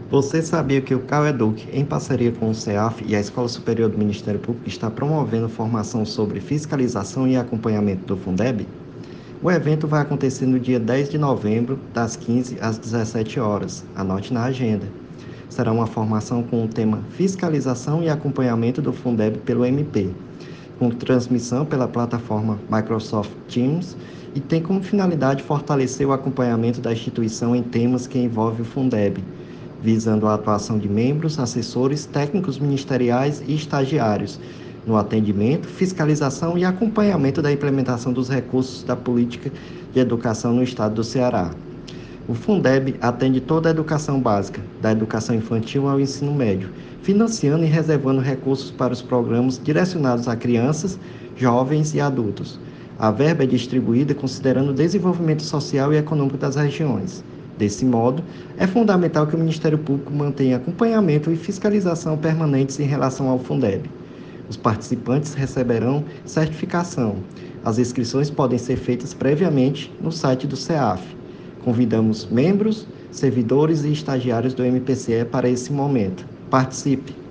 Você sabia que o CAU-EDUC, em parceria com o CEAF e a Escola Superior do Ministério Público, está promovendo formação sobre fiscalização e acompanhamento do Fundeb? O evento vai acontecer no dia 10 de novembro, das 15 às 17 horas. Anote na agenda. Será uma formação com o tema Fiscalização e Acompanhamento do Fundeb pelo MP, com transmissão pela plataforma Microsoft Teams e tem como finalidade fortalecer o acompanhamento da instituição em temas que envolvem o Fundeb, visando a atuação de membros, assessores, técnicos ministeriais e estagiários no atendimento, fiscalização e acompanhamento da implementação dos recursos da política de educação no estado do Ceará. O Fundeb atende toda a educação básica, da educação infantil ao ensino médio, financiando e reservando recursos para os programas direcionados a crianças, jovens e adultos. A verba é distribuída considerando o desenvolvimento social e econômico das regiões. Desse modo, é fundamental que o Ministério Público mantenha acompanhamento e fiscalização permanentes em relação ao Fundeb. Os participantes receberão certificação. As inscrições podem ser feitas previamente no site do CEAF. Convidamos membros, servidores e estagiários do MPCE para esse momento. Participe!